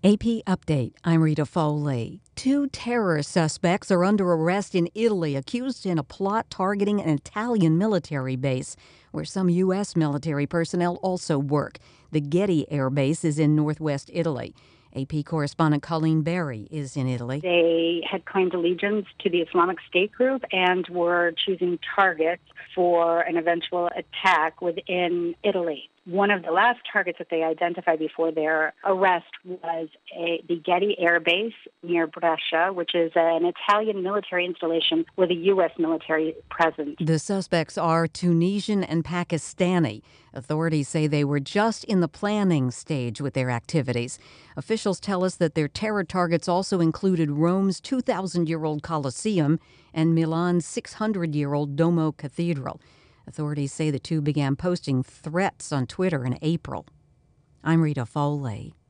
AP Update, I'm Rita Foley. Two terror suspects are under arrest in Italy, accused in a plot targeting an Italian military base, where some U.S. military personnel also work. The Getty Air Base is in northwest Italy. AP correspondent Colleen Berry is in Italy. They had claimed allegiance to the Islamic State group and were choosing targets for an eventual attack within Italy. One of the last targets that they identified before their arrest was the Getty Air Base near Brescia, which is an Italian military installation with a U.S. military presence. The suspects are Tunisian and Pakistani. Authorities say they were just in the planning stage with their activities. Officials tell us that their terror targets also included Rome's 2,000-year-old Colosseum and Milan's 600-year-old Duomo Cathedral. Authorities say the two began posting threats on Twitter in April. I'm Rita Foley.